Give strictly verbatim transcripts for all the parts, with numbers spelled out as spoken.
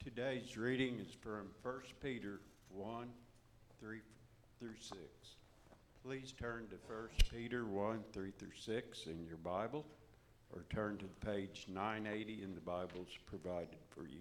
Today's reading is from First Peter one, three through six. Please turn to First Peter one, three through six in your Bible, or turn to page nine eighty in the Bibles provided for you.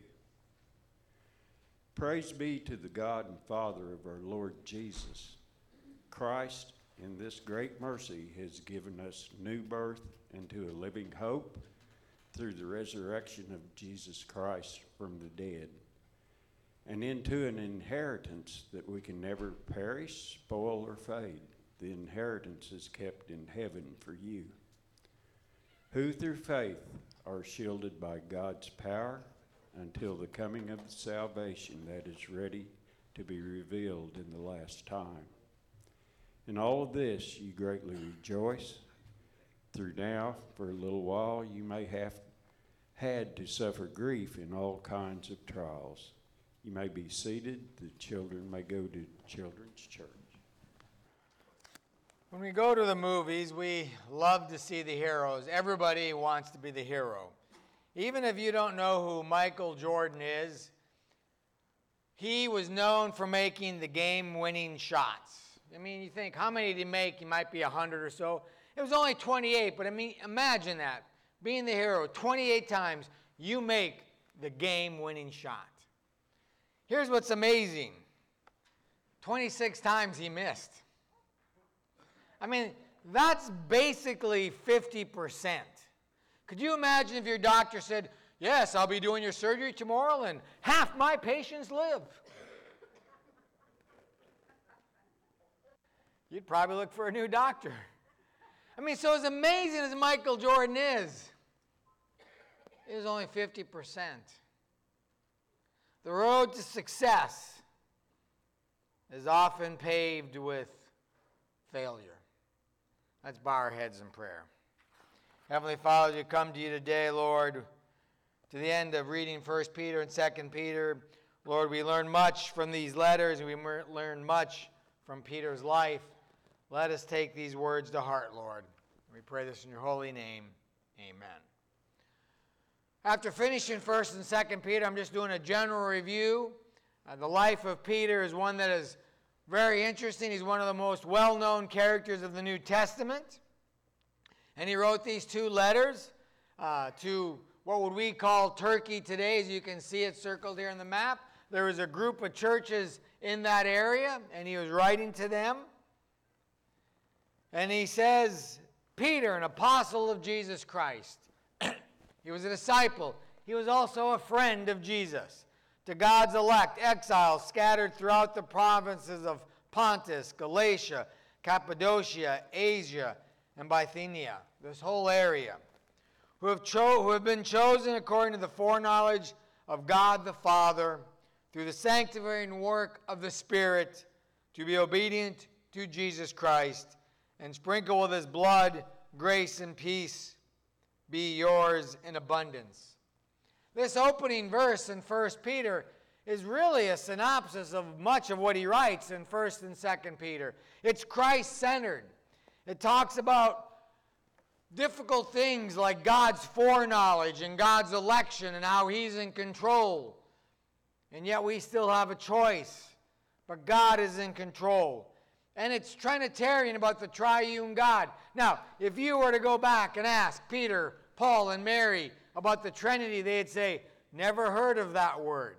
Praise be to the God and Father of our Lord Jesus. Christ, in this great mercy, has given us new birth into a living hope through the resurrection of Jesus Christ from the dead, and into an inheritance that we can never perish, spoil, or fade. The inheritance is kept in heaven for you, who through faith are shielded by God's power until the coming of the salvation that is ready to be revealed in the last time. In all of this you greatly rejoice, through now for a little while you may have had to suffer grief in all kinds of trials. You may be seated. The children may go to children's church. When we go to the movies, we love to see the heroes. Everybody wants to be the hero. Even if you don't know who Michael Jordan is, he was known for making the game-winning shots. I mean, you think, how many did he make? He might be one hundred or so. It was only twenty-eight, but I mean, imagine that. Being the hero, twenty-eight times you make the game-winning shot. Here's what's amazing. twenty-six times he missed. I mean, that's basically fifty percent. Could you imagine if your doctor said, yes, I'll be doing your surgery tomorrow and half my patients live? You'd probably look for a new doctor. I mean, so as amazing as Michael Jordan is, it was only fifty percent. The road to success is often paved with failure. Let's bow our heads in prayer. Heavenly Father, we come to you today, Lord, to the end of reading First Peter and Second Peter. Lord, we learn much from these letters, and we learn much from Peter's life. Let us take these words to heart, Lord. We pray this in your holy name. Amen. After finishing First and Second Peter, I'm just doing a general review. Uh, the life of Peter is one that is very interesting. He's one of the most well-known characters of the New Testament. And he wrote these two letters uh, to what would we call Turkey today. As you can see it circled here on the map. There was a group of churches in that area, and he was writing to them. And he says, Peter, an apostle of Jesus Christ. He was a disciple. He was also a friend of Jesus. To God's elect, exiles scattered throughout the provinces of Pontus, Galatia, Cappadocia, Asia, and Bithynia, this whole area, who have, cho- who have been chosen according to the foreknowledge of God the Father, through the sanctifying work of the Spirit, to be obedient to Jesus Christ, and sprinkle with his blood, grace and peace be yours in abundance. This opening verse in First Peter is really a synopsis of much of what he writes in First and Second Peter. It's Christ-centered. It talks about difficult things like God's foreknowledge and God's election and how he's in control. And yet we still have a choice. But God is in control. And it's Trinitarian about the triune God. Now, if you were to go back and ask Peter, Paul, and Mary about the Trinity, they'd say, never heard of that word.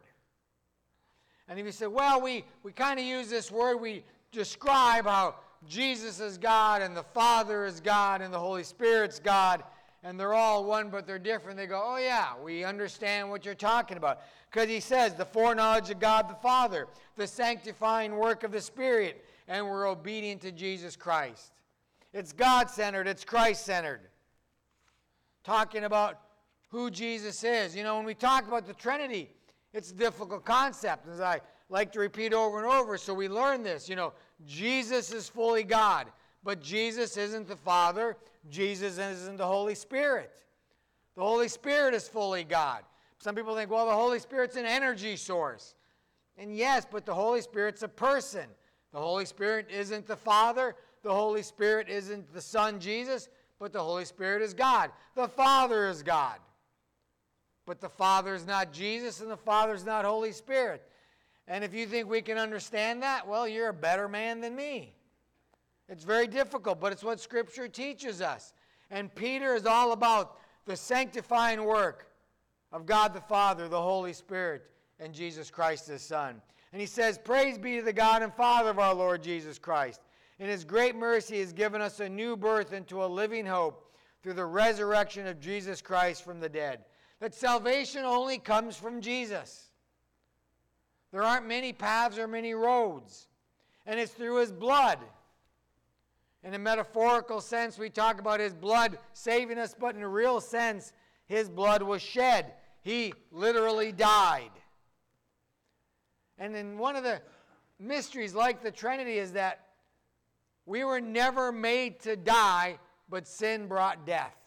And if you say, well, we, we kind of use this word, we describe how Jesus is God, and the Father is God, and the Holy Spirit's God, and they're all one, but they're different. They go, oh yeah, we understand what you're talking about. Because he says, the foreknowledge of God the Father, the sanctifying work of the Spirit, and we're obedient to Jesus Christ. It's God-centered, it's Christ-centered. Talking about who Jesus is. You know, when we talk about the Trinity, it's a difficult concept, as I like to repeat over and over, so we learn this. You know, Jesus is fully God, but Jesus isn't the Father. Jesus isn't the Holy Spirit. The Holy Spirit is fully God. Some people think, well, the Holy Spirit's an energy source. And yes, but the Holy Spirit's a person. The Holy Spirit isn't the Father. The Holy Spirit isn't the Son, Jesus, but the Holy Spirit is God. The Father is God. But the Father is not Jesus, and the Father is not Holy Spirit. And if you think we can understand that, well, you're a better man than me. It's very difficult, but it's what Scripture teaches us. And Peter is all about the sanctifying work of God the Father, the Holy Spirit, and Jesus Christ his Son. And he says, praise be to the God and Father of our Lord Jesus Christ. In his great mercy he has given us a new birth into a living hope through the resurrection of Jesus Christ from the dead. That salvation only comes from Jesus. There aren't many paths or many roads. And it's through his blood. In a metaphorical sense, we talk about his blood saving us, but in a real sense, his blood was shed. He literally died. And in one of the mysteries like the Trinity is that we were never made to die, but sin brought death.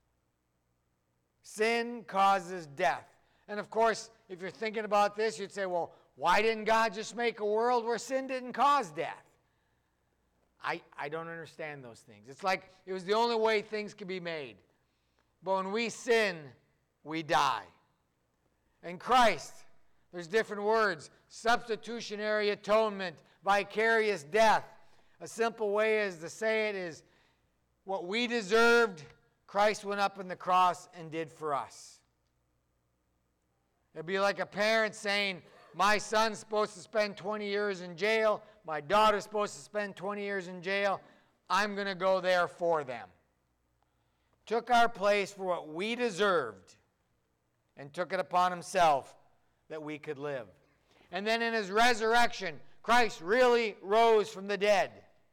Sin causes death. And of course, if you're thinking about this, you'd say, well, why didn't God just make a world where sin didn't cause death? I, I don't understand those things. It's like it was the only way things could be made. But when we sin, we die. In Christ, there's different words. Substitutionary atonement, vicarious death. A simple way is to say it is what we deserved, Christ went up on the cross and did for us. It'd be like a parent saying, my son's supposed to spend twenty years in jail. My daughter's supposed to spend twenty years in jail. I'm going to go there for them. Took our place for what we deserved and took it upon himself that we could live. And then in his resurrection, Christ really rose from the dead.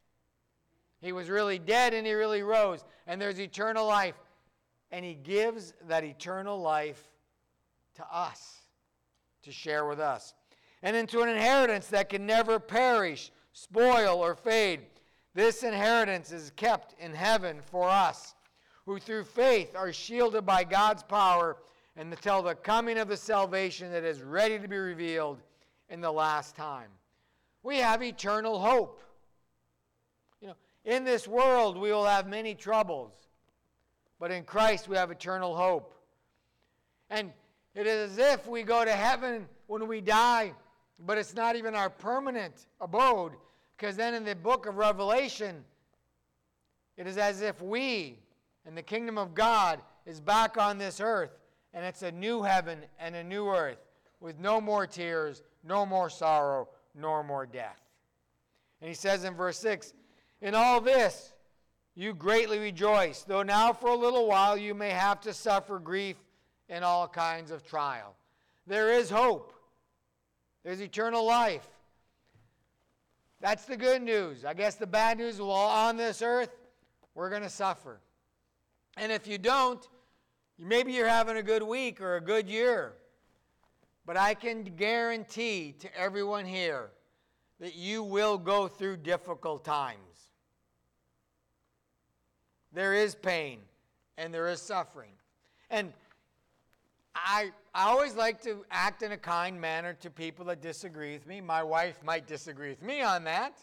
He was really dead and he really rose. And there's eternal life. And he gives that eternal life to us, to share with us. And into an inheritance that can never perish, spoil, or fade. This inheritance is kept in heaven for us, who through faith are shielded by God's power until the coming of the salvation that is ready to be revealed in the last time. We have eternal hope. You know, in this world we will have many troubles, but in Christ we have eternal hope. And it is as if we go to heaven when we die, but it's not even our permanent abode, because then in the book of Revelation, it is as if we, and the kingdom of God, is back on this earth, and it's a new heaven and a new earth, with no more tears, no more sorrow, nor more death. And he says in verse six, in all this you greatly rejoice, though now for a little while you may have to suffer grief in all kinds of trial. There is hope. There's eternal life. That's the good news. I guess the bad news is, well, on this earth, we're going to suffer. And if you don't, maybe you're having a good week or a good year. But I can guarantee to everyone here that you will go through difficult times. There is pain and there is suffering. And I, I always like to act in a kind manner to people that disagree with me. My wife might disagree with me on that.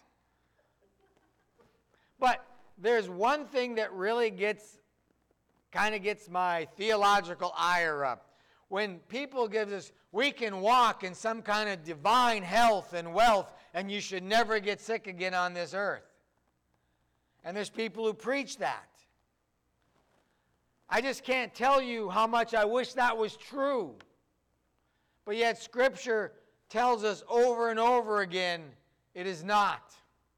But there's one thing that really gets, kind of gets my theological ire up. When people give us, we can walk in some kind of divine health and wealth, and you should never get sick again on this earth. And there's people who preach that. I just can't tell you how much I wish that was true. But yet Scripture tells us over and over again, it is not.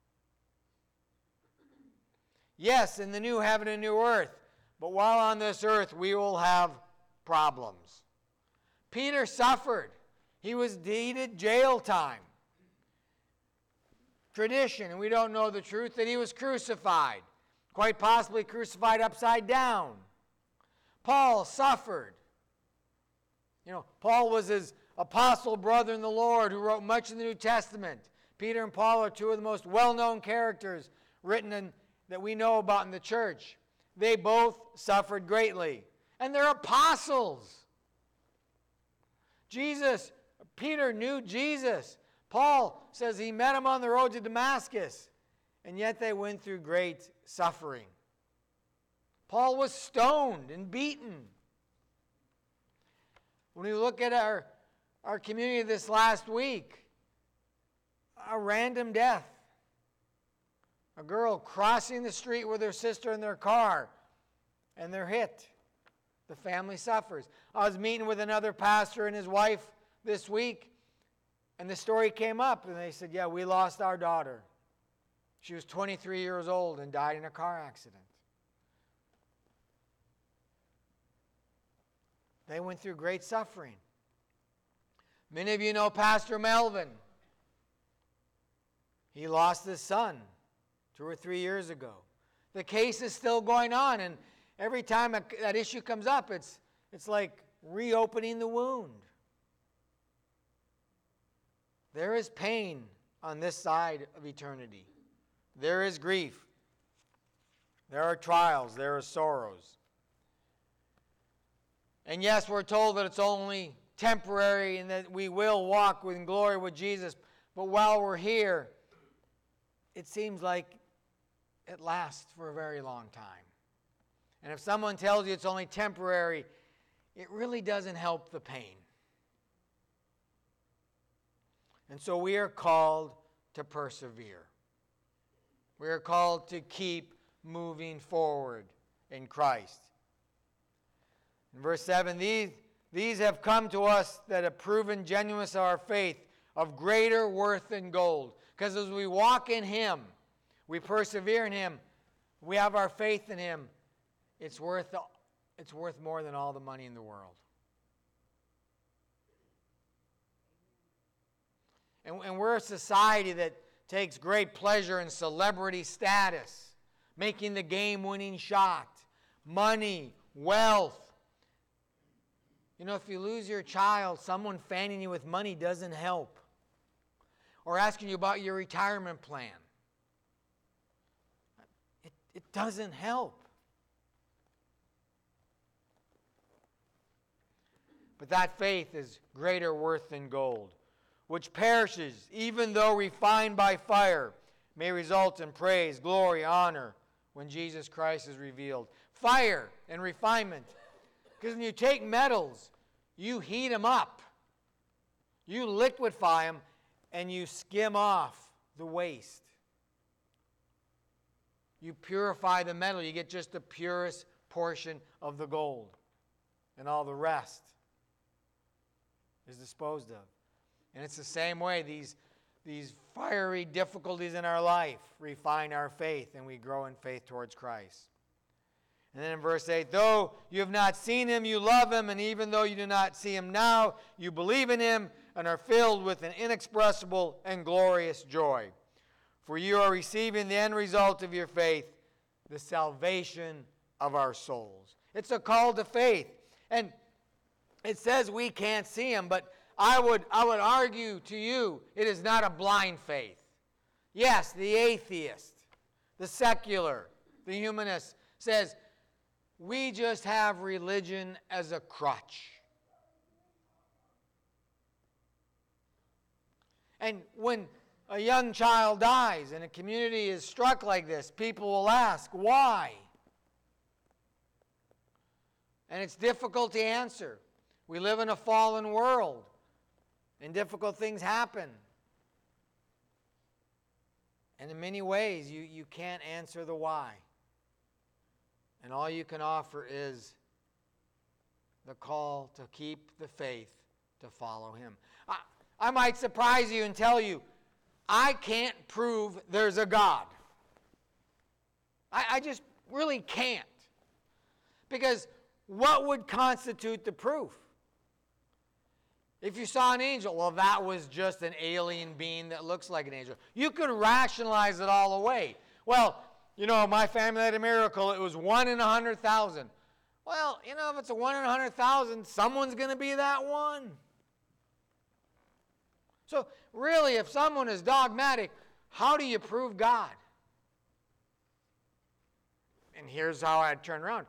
Yes, in the new heaven and new earth, but while on this earth we will have problems. Peter suffered. He was he did jail time. Tradition, and we don't know the truth, that he was crucified. Quite possibly crucified upside down. Paul suffered. You know, Paul was his apostle brother in the Lord who wrote much of the New Testament. Peter and Paul are two of the most well-known characters written in, that we know about in the church. They both suffered greatly. And they're apostles. Jesus, Peter knew Jesus. Paul says he met him on the road to Damascus. And yet they went through great suffering. Paul was stoned and beaten. When we look at our, our community this last week, a random death. A girl crossing the street with her sister in their car, and they're hit. The family suffers. I was meeting with another pastor and his wife this week, and the story came up, and they said, yeah, we lost our daughter. She was twenty-three years old and died in a car accident. They went through great suffering. Many of you know Pastor Melvin. He lost his son two or three years ago. The case is still going on, and every time a, that issue comes up, it's, it's like reopening the wound. There is pain on this side of eternity. There is grief. There are trials. There are sorrows. And yes, we're told that it's only temporary and that we will walk in glory with Jesus. But while we're here, it seems like it lasts for a very long time. And if someone tells you it's only temporary, it really doesn't help the pain. And so we are called to persevere. We are called to keep moving forward in Christ. In verse seven, these, these have come to us that have proven genuineness of our faith, of greater worth than gold. Because as we walk in Him, we persevere in Him, we have our faith in Him, it's worth, it's worth more than all the money in the world. And, and we're a society that takes great pleasure in celebrity status, making the game-winning shot, money, wealth. You know, if you lose your child, someone fanning you with money doesn't help. Or asking you about your retirement plan. It, it doesn't help. But that faith is greater worth than gold, which perishes, even though refined by fire, may result in praise, glory, honor, when Jesus Christ is revealed. Fire and refinement. Because when you take metals, you heat them up. You liquefy them, and you skim off the waste. You purify the metal. You get just the purest portion of the gold. And all the rest is disposed of. And it's the same way. These, these fiery difficulties in our life refine our faith, and we grow in faith towards Christ. And then in verse eight, though you have not seen Him, you love Him, and even though you do not see Him now, you believe in Him and are filled with an inexpressible and glorious joy. For you are receiving the end result of your faith, the salvation of our souls. It's a call to faith. And it says we can't see Him, but I would, I would argue to you it is not a blind faith. Yes, the atheist, the secular, the humanist says, we just have religion as a crutch. And when a young child dies and a community is struck like this, people will ask, why? And it's difficult to answer. We live in a fallen world, and difficult things happen. And in many ways, you, you can't answer the why. And all you can offer is the call to keep the faith, to follow Him. I, I might surprise you and tell you, I can't prove there's a God. I, I just really can't. Because what would constitute the proof? If you saw an angel, well, that was just an alien being that looks like an angel. You could rationalize it all away. Well, you know, my family had a miracle. It was one in a hundred thousand. Well, you know, if it's a one in a hundred thousand, someone's going to be that one. So, really, if someone is dogmatic, how do you prove God? And here's how I'd turn around.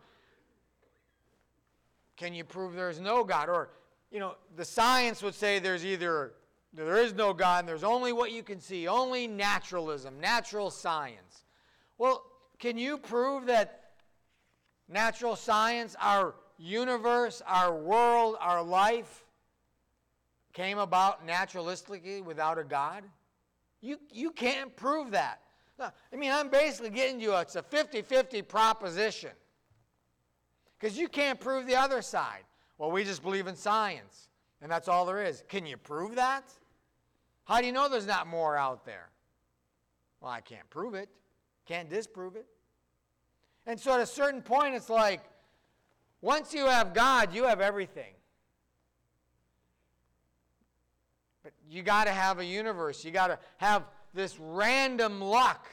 Can you prove there's no God? Or, you know, the science would say there's either, there is no God and there's only what you can see, only naturalism, natural science. Well, can you prove that natural science, our universe, our world, our life came about naturalistically without a God? You, you can't prove that. I mean, I'm basically getting you, a, it's a fifty-fifty proposition. Because you can't prove the other side. Well, we just believe in science, and that's all there is. Can you prove that? How do you know there's not more out there? Well, I can't prove it. Can't disprove it. And so at a certain point, it's like, once you have God, you have everything. But you got to have a universe. You got to have this random luck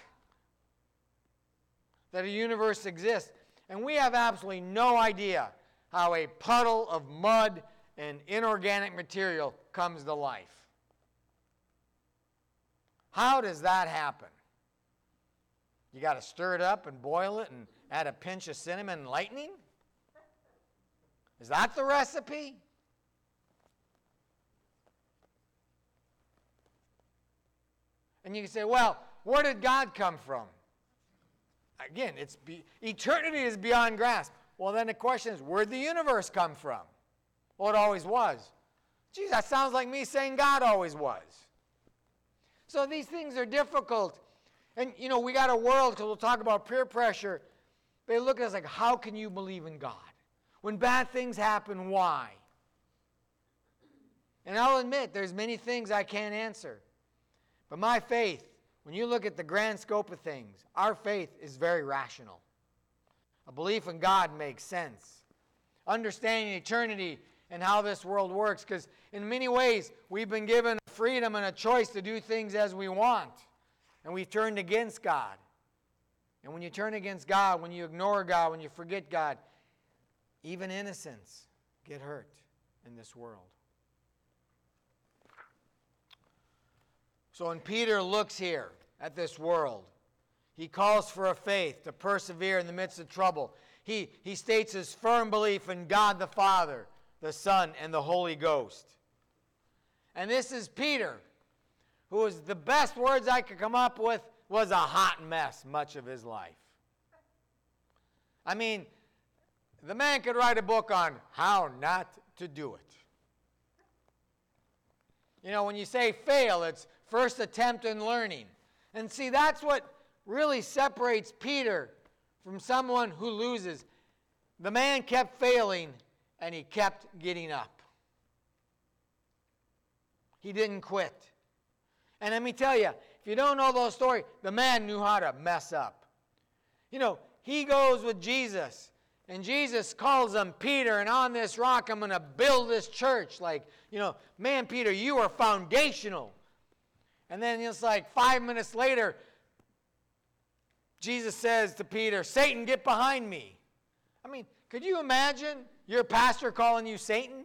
that a universe exists. And we have absolutely no idea how a puddle of mud and inorganic material comes to life. How does that happen? You got to stir it up and boil it and add a pinch of cinnamon and lightning? Is that the recipe? And you can say, well, where did God come from? Again, it's be, eternity is beyond grasp. Well, then the question is, where did the universe come from? Well, it always was. Geez, that sounds like me saying God always was. So these things are difficult. And, you know, we got a world, because we'll talk about peer pressure. They look at us like, how can you believe in God? When bad things happen, why? And I'll admit, there's many things I can't answer. But my faith, when you look at the grand scope of things, our faith is very rational. A belief in God makes sense. Understanding eternity and how this world works, because in many ways, we've been given freedom and a choice to do things as we want. And we've turned against God. And when you turn against God, when you ignore God, when you forget God, even innocents get hurt in this world. So when Peter looks here at this world, he calls for a faith to persevere in the midst of trouble. He, he states his firm belief in God the Father, the Son, and the Holy Ghost. And this is Peter, who was, the best words I could come up with, was a hot mess much of his life. I mean, the man could write a book on how not to do it. You know, when you say fail, it's first attempt in learning. And see, that's what really separates Peter from someone who loses. The man kept failing, and he kept getting up. He didn't quit. And let me tell you, if you don't know those stories, the man knew how to mess up. You know, he goes with Jesus, and Jesus calls him Peter, and on this rock I'm going to build this church. Like, you know, man, Peter, you are foundational. And then it's like five minutes later, Jesus says to Peter, Satan, get behind me. I mean, could you imagine your pastor calling you Satan?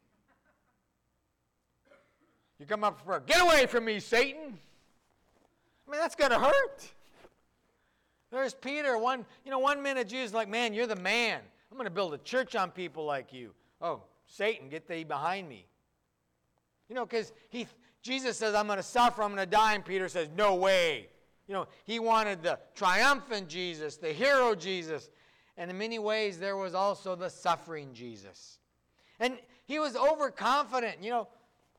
You come up for, get away from me, Satan. I mean, that's going to hurt. There's Peter. One, you know, one minute Jesus is like, man, you're the man. I'm going to build a church on people like you. Oh, Satan, get thee behind me. You know, because he, Jesus says, I'm going to suffer, I'm going to die, and Peter says, no way. You know, he wanted the triumphant Jesus, the hero Jesus. And in many ways, there was also the suffering Jesus. And he was overconfident, you know,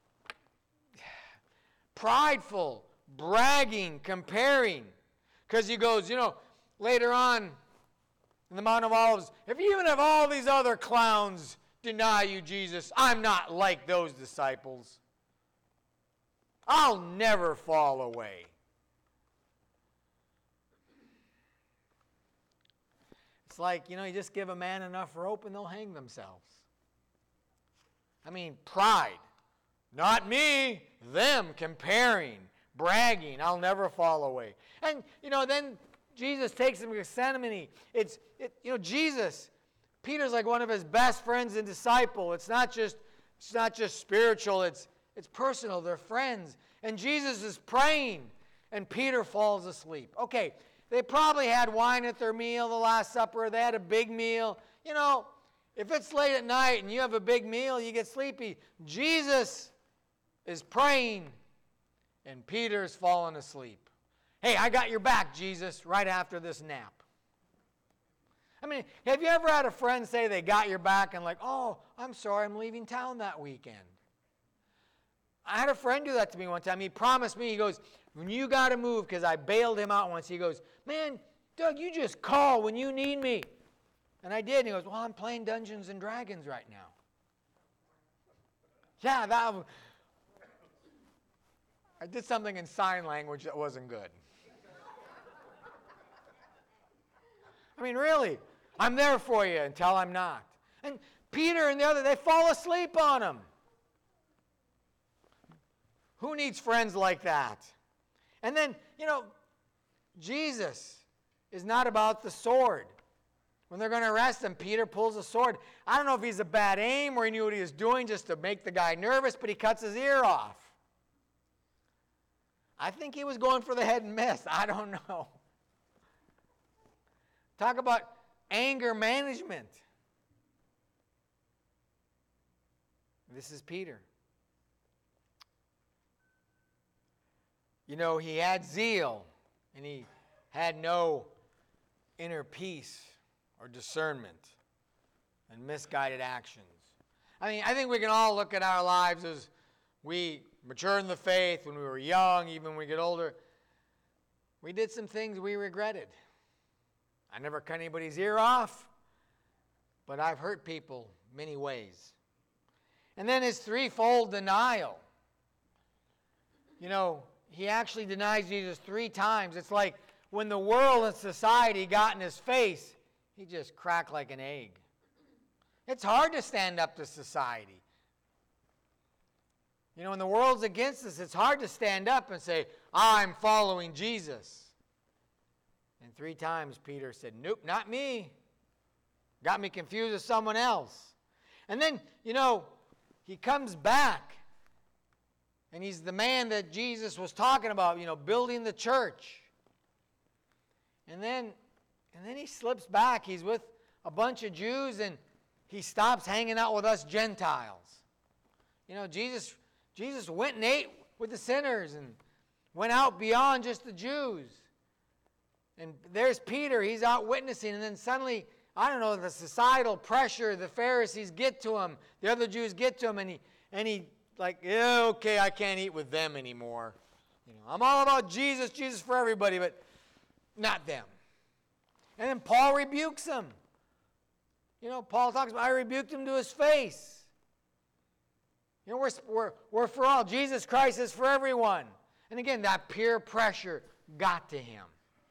prideful, bragging, comparing. Because he goes, you know, later on in the Mount of Olives, if even if all these other clowns deny you, Jesus, I'm not like those disciples. I'll never fall away. It's like, you know, you just give a man enough rope and they'll hang themselves. I mean, pride. Not me, them, comparing, bragging, I'll never fall away. And, you know, then Jesus takes him to Gethsemane. It's, it, you know, Jesus, Peter's like one of his best friends and disciple. It's not just, it's not just spiritual, it's, it's personal, they're friends. And Jesus is praying, and Peter falls asleep. Okay, they probably had wine at their meal, the Last Supper, they had a big meal. You know, if it's late at night and you have a big meal, you get sleepy. Jesus is praying, and Peter's fallen asleep. Hey, I got your back, Jesus, right after this nap. I mean, have you ever had a friend say they got your back and like, oh, I'm sorry, I'm leaving town that weekend? I had a friend do that to me one time. He promised me, he goes, when you got to move, because I bailed him out once, he goes, man, Doug, you just call when you need me. And I did. And he goes, well, I'm playing Dungeons and Dragons right now. Yeah, that, I did something in sign language that wasn't good. I mean, really, I'm there for you until I'm not. And Peter and the other, they fall asleep on him. Who needs friends like that? And then, you know, Jesus is not about the sword. When they're going to arrest him, Peter pulls a sword. I don't know if he's a bad aim or he knew what he was doing just to make the guy nervous, but he cuts his ear off. I think he was going for the head and missed. I don't know. Talk about anger management. This is Peter. You know, he had zeal, and he had no inner peace or discernment and misguided actions. I mean, I think we can all look at our lives as we mature in the faith when we were young, even when we get older. We did some things we regretted. I never cut anybody's ear off, but I've hurt people many ways. And then his threefold denial. You know, he actually denies Jesus three times. It's like when the world and society got in his face, he just cracked like an egg. It's hard to stand up to society. You know, when the world's against us, it's hard to stand up and say, I'm following Jesus. And three times Peter said, nope, not me. Got me confused with someone else. And then, you know, he comes back. And he's the man that Jesus was talking about, you know, building the church. And then, and then he slips back. He's with a bunch of Jews, and he stops hanging out with us Gentiles. You know, Jesus, Jesus went and ate with the sinners and went out beyond just the Jews. And there's Peter. He's out witnessing, and then suddenly, I don't know, the societal pressure, the Pharisees get to him, the other Jews get to him, and he, and he, like, yeah, okay, I can't eat with them anymore. You know, I'm all about Jesus, Jesus for everybody, but not them. And then Paul rebukes him. You know, Paul talks about, I rebuked him to his face. You know, we're, we're, we're for all. Jesus Christ is for everyone. And again, that peer pressure got to him.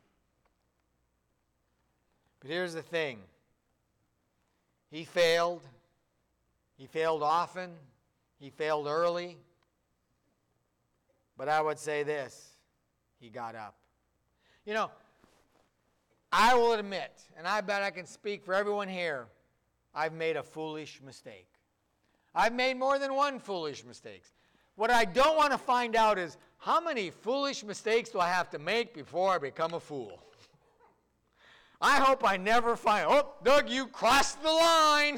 But here's the thing. He failed. He failed often. He failed early, but I would say this, he got up. You know, I will admit, and I bet I can speak for everyone here, I've made a foolish mistake. I've made more than one foolish mistake. What I don't want to find out is how many foolish mistakes do I have to make before I become a fool? I hope I never find, oh, Doug, you crossed the line.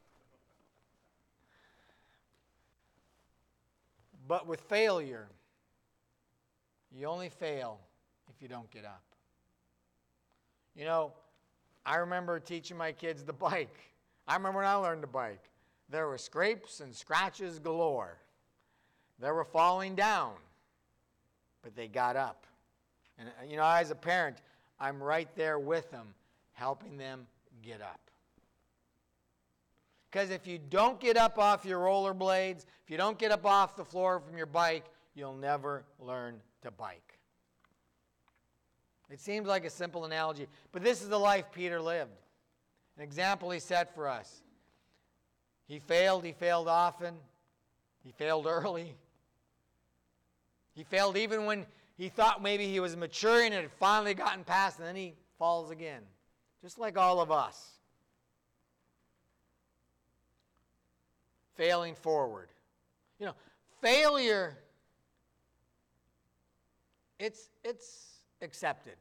But with failure, you only fail if you don't get up. You know, I remember teaching my kids the bike. I remember when I learned to bike. There were scrapes and scratches galore. They were falling down, but they got up. And, you know, as a parent, I'm right there with them, helping them get up. Because if you don't get up off your rollerblades, if you don't get up off the floor from your bike, you'll never learn to bike. It seems like a simple analogy, but this is the life Peter lived. An example he set for us. He failed, he failed often, he failed early. He failed even when he thought maybe he was maturing and had finally gotten past, and then he falls again. Just like all of us. Failing forward. You know, failure, it's, it's accepted.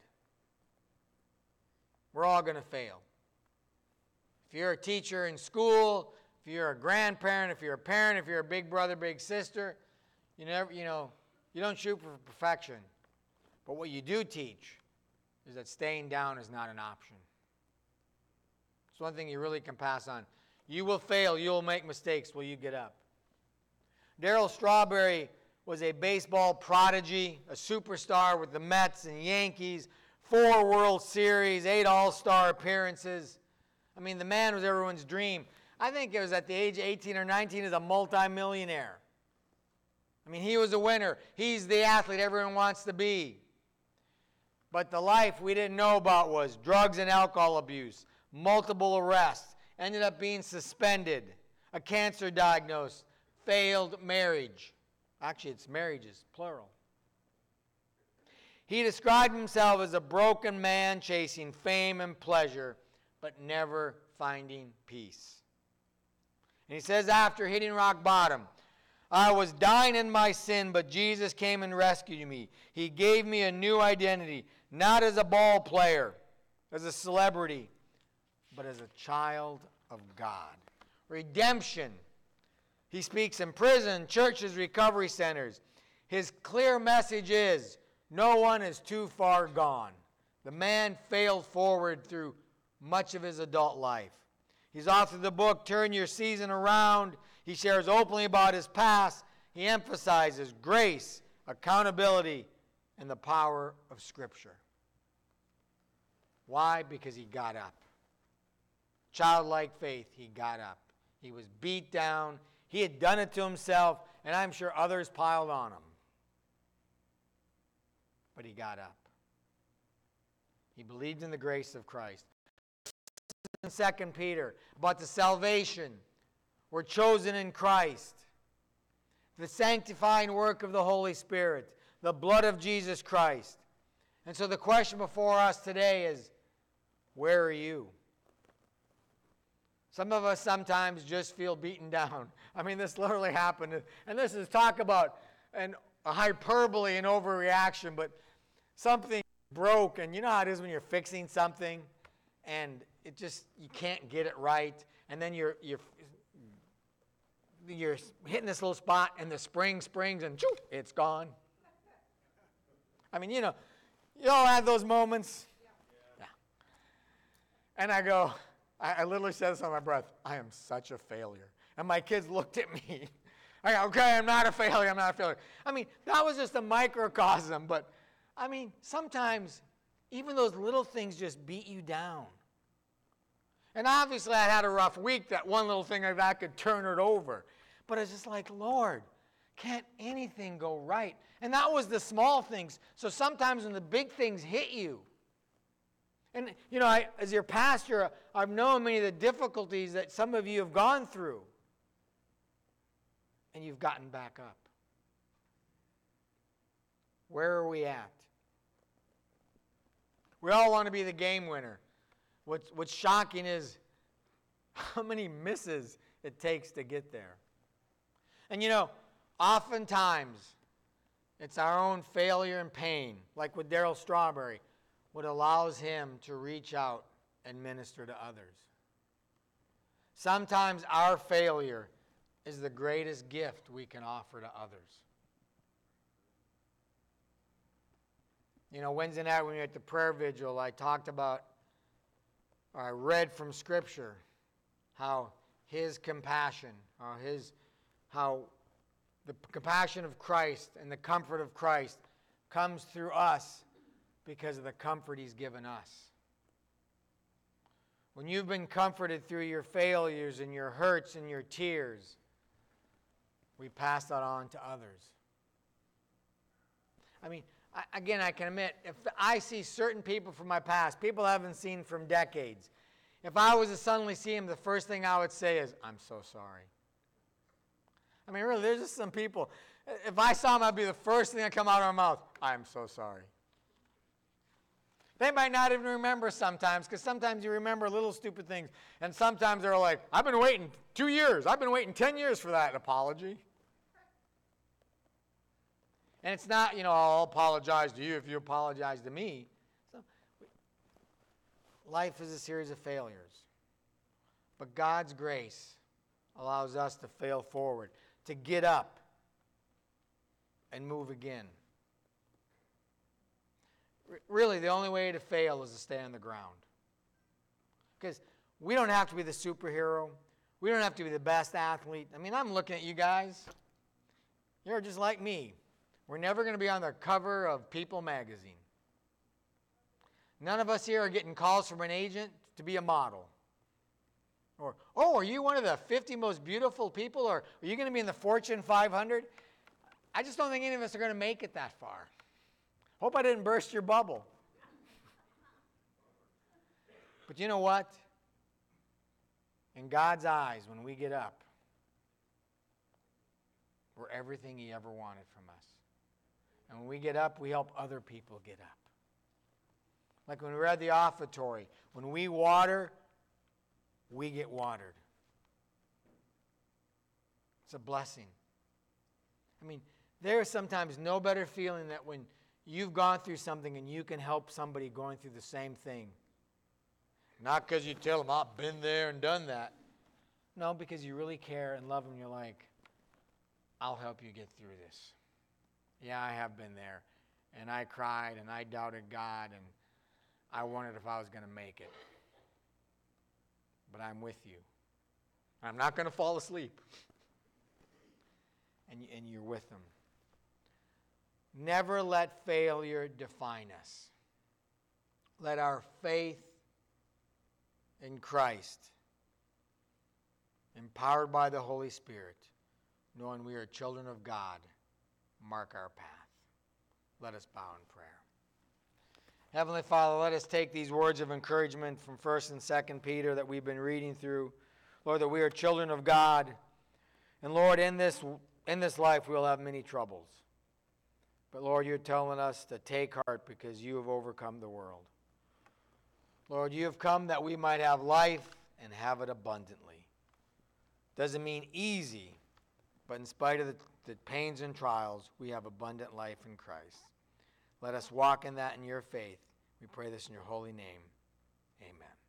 We're all going to fail. If you're a teacher in school, if you're a grandparent, if you're a parent, if you're a big brother, big sister, you never, you know, you don't shoot for perfection. But what you do teach is that staying down is not an option. It's one thing you really can pass on. You will fail. You will make mistakes. Will you get up? Darryl Strawberry was a baseball prodigy, a superstar with the Mets and Yankees, four World Series, eight All-Star appearances. I mean, the man was everyone's dream. I think it was at the age of eighteen or nineteen as a multimillionaire. I mean, he was a winner. He's the athlete everyone wants to be. But the life we didn't know about was drugs and alcohol abuse, multiple arrests, ended up being suspended, a cancer diagnosis, failed marriage. Actually, it's marriages, plural. He described himself as a broken man chasing fame and pleasure, but never finding peace. And he says after hitting rock bottom, I was dying in my sin, but Jesus came and rescued me. He gave me a new identity, not as a ball player, as a celebrity, but as a child of God. Redemption. He speaks in prison, churches, recovery centers. His clear message is, no one is too far gone. The man failed forward through much of his adult life. He's authored the book, Turn Your Season Around. He shares openly about his past. He emphasizes grace, accountability, and the power of Scripture. Why? Because he got up. Childlike faith, he got up. He was beat down. He had done it to himself, and I'm sure others piled on him. But he got up. He believed in the grace of Christ. In Second Peter, about the salvation. We're chosen in Christ. The sanctifying work of the Holy Spirit. The blood of Jesus Christ. And so the question before us today is, where are you? Some of us sometimes just feel beaten down. I mean, this literally happened. And this is talk about an, a hyperbole and overreaction, but something broke. And you know how it is when you're fixing something and it just, you can't get it right. And then you're, you're, you're hitting this little spot and the spring springs and choo, it's gone. I mean, you know, you all have those moments. Yeah. And I go, I, I literally said this on my breath, I am such a failure. And my kids looked at me. I go, okay, I'm not a failure, I'm not a failure. I mean, that was just a microcosm, but I mean, sometimes even those little things just beat you down. And obviously I had a rough week, that one little thing like that could turn it over. But it's just like, Lord, can't anything go right? And that was the small things. So sometimes when the big things hit you, and, you know, I, as your pastor, I've known many of the difficulties that some of you have gone through. And you've gotten back up. Where are we at? We all want to be the game winner. What's, what's shocking is how many misses it takes to get there. And, you know, oftentimes it's our own failure and pain, like with Darryl Strawberry, what allows him to reach out and minister to others. Sometimes our failure is the greatest gift we can offer to others. You know, Wednesday night when we were at the prayer vigil, I talked about, or I read from Scripture, how his compassion, or his, how the compassion of Christ and the comfort of Christ comes through us because of the comfort he's given us. When you've been comforted through your failures and your hurts and your tears, we pass that on to others. I mean, I, again, I can admit, if I see certain people from my past, people I haven't seen from decades, if I was to suddenly see them, the first thing I would say is, I'm so sorry. I mean, really, there's just some people, if I saw them, I'd be the first thing that come out of my mouth, I'm so sorry. They might not even remember sometimes, because sometimes you remember little stupid things, and sometimes they're like, I've been waiting two years, I've been waiting ten years for that apology. And it's not, you know, I'll apologize to you if you apologize to me. So, life is a series of failures. But God's grace allows us to fail forward, to get up and move again. Really, the only way to fail is to stay on the ground. Because We don't have to be the superhero. We don't have to be the best athlete. I mean, I'm looking at you guys. You're just like me. We're never going to be on the cover of People magazine. None of us here are getting calls from an agent to be a model. Or, oh, are you one of the fifty most beautiful people? Or are you going to be in the Fortune five hundred? I just don't think any of us are going to make it that far. Hope I didn't burst your bubble. But you know what? In God's eyes, when we get up, we're everything He ever wanted from us. And when we get up, we help other people get up. Like when we were at the offertory, when we water, we get watered. It's a blessing. I mean, there's sometimes no better feeling that when you've gone through something and you can help somebody going through the same thing. Not because you tell them, I've been there and done that. No, because you really care and love them. You're like, I'll help you get through this. Yeah, I have been there. And I cried and I doubted God and I wondered if I was going to make it. But I'm with you. I'm not going to fall asleep. And, and you're with them. Never let failure define us. Let our faith in Christ, empowered by the Holy Spirit, knowing we are children of God, mark our path. Let us bow in prayer. Heavenly Father, let us take these words of encouragement from First and Second Peter that we've been reading through. Lord, that we are children of God. And Lord, in this, in this life we'll have many troubles. But Lord, you're telling us to take heart because you have overcome the world. Lord, you have come that we might have life and have it abundantly. Doesn't mean easy, but in spite of the, the pains and trials, we have abundant life in Christ. Let us walk in that in your faith. We pray this in your holy name. Amen.